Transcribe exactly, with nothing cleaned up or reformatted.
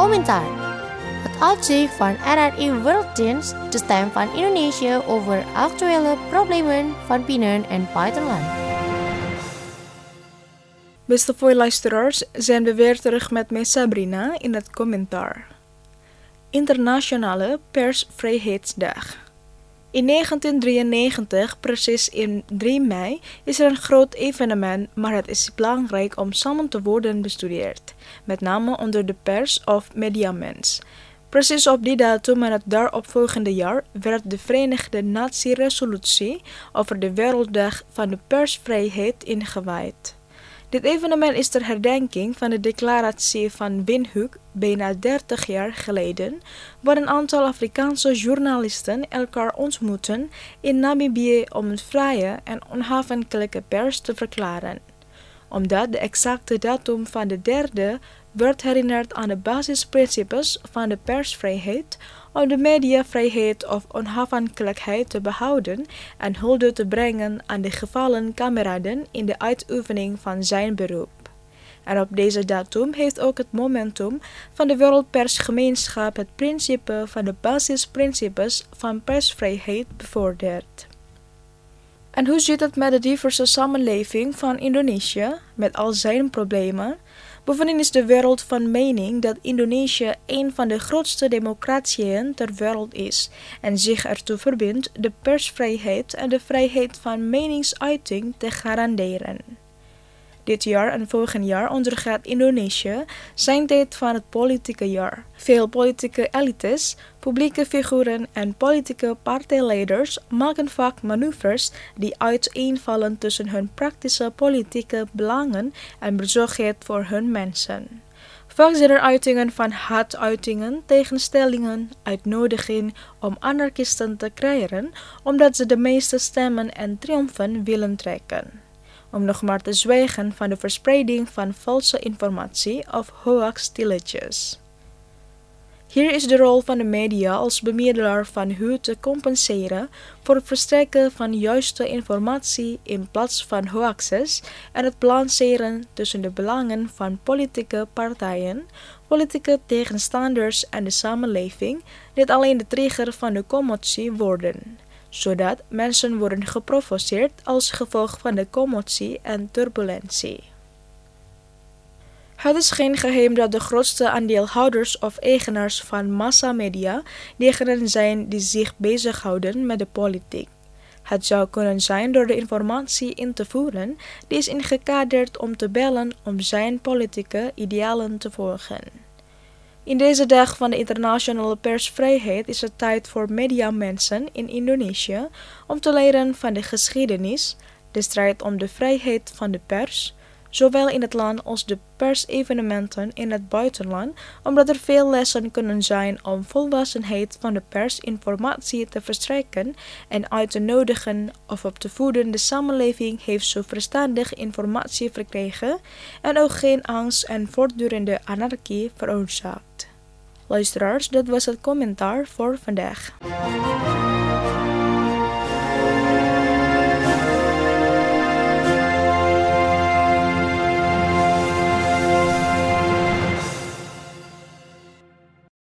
Commentaar. Het uitzicht van R R I Werelddienst, de stem van Indonesië over actuele problemen van binnen- en buitenland. Beste luisteraars, zijn we weer terug met mij Sabrina in het commentaar. Internationale Persvrijheidsdag. In negentien drieënnegentig, precies in drie mei, is er een groot evenement, maar het is belangrijk om samen te worden bestudeerd, met name onder de pers of mediamens. Precies op die datum en het daaropvolgende jaar werd de Verenigde Naties-resolutie over de Werelddag van de Persvrijheid ingewijd. Dit evenement is ter herdenking van de declaratie van Windhoek bijna dertig jaar geleden, waar een aantal Afrikaanse journalisten elkaar ontmoetten in Namibië om een vrije en onafhankelijke pers te verklaren. Omdat de exacte datum van de derde werd herinnerd aan de basisprincipes van de persvrijheid, om de mediavrijheid of onafhankelijkheid te behouden en hulde te brengen aan de gevallen kameraden in de uitoefening van zijn beroep. En op deze datum heeft ook het momentum van de Wereldpersgemeenschap het principe van de basisprincipes van persvrijheid bevorderd. En hoe zit het met de diverse samenleving van Indonesië, met al zijn problemen? Bovendien is de wereld van mening dat Indonesië een van de grootste democratieën ter wereld is en zich ertoe verbindt de persvrijheid en de vrijheid van meningsuiting te garanderen. Dit jaar en volgend jaar ondergaat Indonesië zijn tijd van het politieke jaar. Veel politieke elites, publieke figuren en politieke partijleiders maken vaak manoeuvres die uiteenvallen tussen hun praktische politieke belangen en bezorgdheid voor hun mensen. Vaak zijn er uitingen van hatuitingen, tegenstellingen, uitnodigingen om anarchisten te creëren, omdat ze de meeste stemmen en triomfen willen trekken. Om nog maar te zwijgen van de verspreiding van valse informatie of hoax-stilletjes. Hier is de rol van de media als bemiddelaar van hoe te compenseren voor het verstrekken van juiste informatie in plaats van hoaxes en het balanceren tussen de belangen van politieke partijen, politieke tegenstanders en de samenleving, niet alleen de trigger van de commotie worden, zodat mensen worden geprovoceerd als gevolg van de commotie en turbulentie. Het is geen geheim dat de grootste aandeelhouders of eigenaars van massamedia diegenen zijn die zich bezighouden met de politiek. Het zou kunnen zijn door de informatie in te voeren die is ingekaderd om te bellen om zijn politieke idealen te volgen. In deze dag van de internationale persvrijheid is het tijd voor mediamensen in Indonesië om te leren van de geschiedenis, de strijd om de vrijheid van de pers, zowel in het land als de persevenementen in het buitenland, omdat er veel lessen kunnen zijn om volwassenheid van de pers informatie te verstrekken en uit te nodigen of op te voeden. De samenleving heeft zo verstandig informatie verkregen en ook geen angst en voortdurende anarchie veroorzaakt. Luisteraars, dat was het commentaar voor vandaag.